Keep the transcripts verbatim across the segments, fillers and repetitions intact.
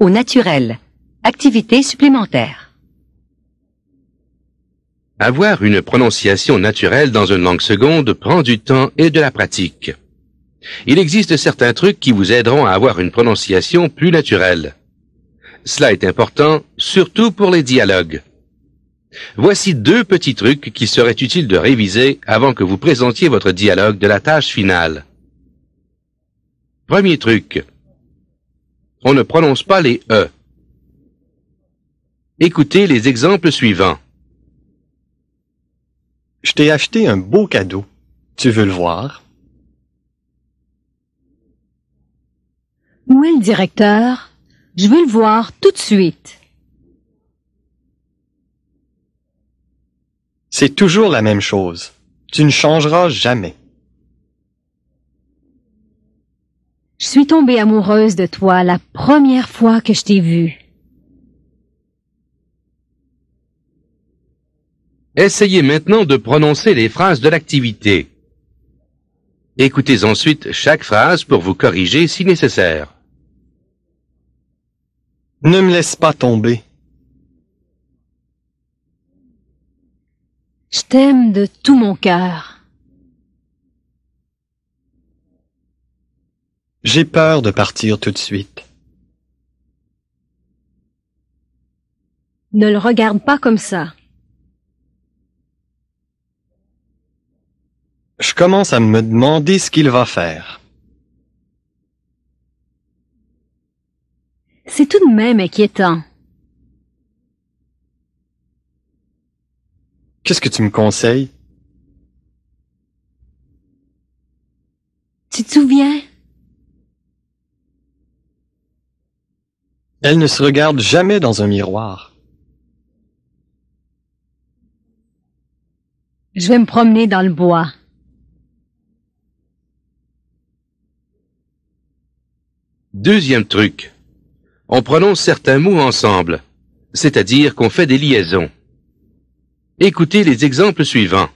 au naturel. Activité supplémentaire. Avoir une prononciation naturelle dans une langue seconde prend du temps et de la pratique. Il existe certains trucs qui vous aideront à avoir une prononciation plus naturelle. Cela est important, surtout pour les dialogues. Voici deux petits trucs qui seraient utiles de réviser avant que vous présentiez votre dialogue de la tâche finale. Premier truc. On ne prononce pas les E. Écoutez les exemples suivants. Je t'ai acheté un beau cadeau. Tu veux le voir? Où est le directeur? Je veux le voir tout de suite. C'est toujours la même chose. Tu ne changeras jamais. Je suis tombée amoureuse de toi la première fois que je t'ai vu. Essayez maintenant de prononcer les phrases de l'activité. Écoutez ensuite chaque phrase pour vous corriger si nécessaire. Ne me laisse pas tomber. Je t'aime de tout mon cœur. J'ai peur de partir tout de suite. Ne le regarde pas comme ça. Je commence à me demander ce qu'il va faire. C'est tout de même inquiétant. Qu'est-ce que tu me conseilles? Tu te souviens? Elle ne se regarde jamais dans un miroir. Je vais me promener dans le bois. Deuxième truc. On prononce certains mots ensemble, c'est-à-dire qu'on fait des liaisons. Écoutez les exemples suivants.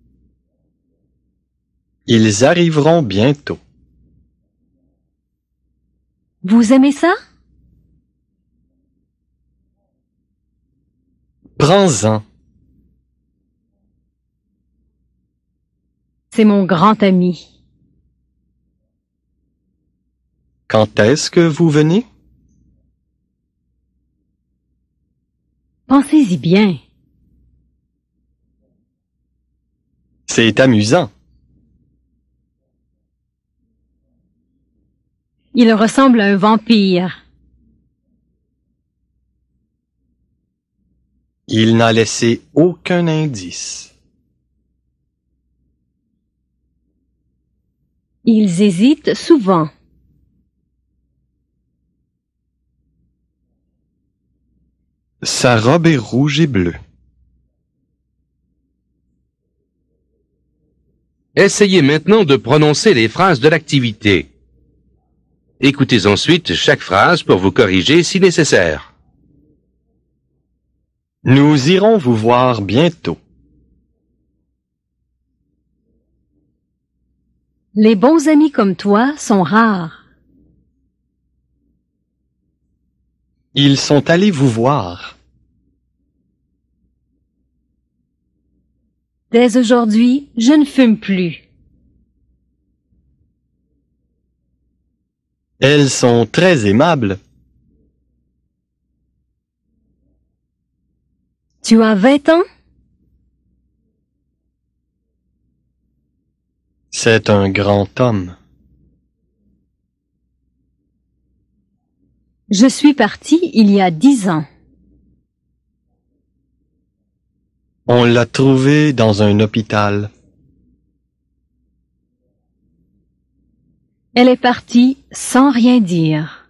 Ils arriveront bientôt. Vous aimez ça? Prends-en. C'est mon grand ami. Quand est-ce que vous venez? Pensez-y bien. C'est amusant. Il ressemble à un vampire. Il n'a laissé aucun indice. Ils hésitent souvent. Sa robe est rouge et bleue. Essayez maintenant de prononcer les phrases de l'activité. Écoutez ensuite chaque phrase pour vous corriger si nécessaire. Nous irons vous voir bientôt. Les bons amis comme toi sont rares. Ils sont allés vous voir. Dès aujourd'hui, je ne fume plus. Elles sont très aimables. Tu as vingt ans? C'est un grand homme. Je suis partie il y a dix ans. On l'a trouvé dans un hôpital. Elle est partie sans rien dire.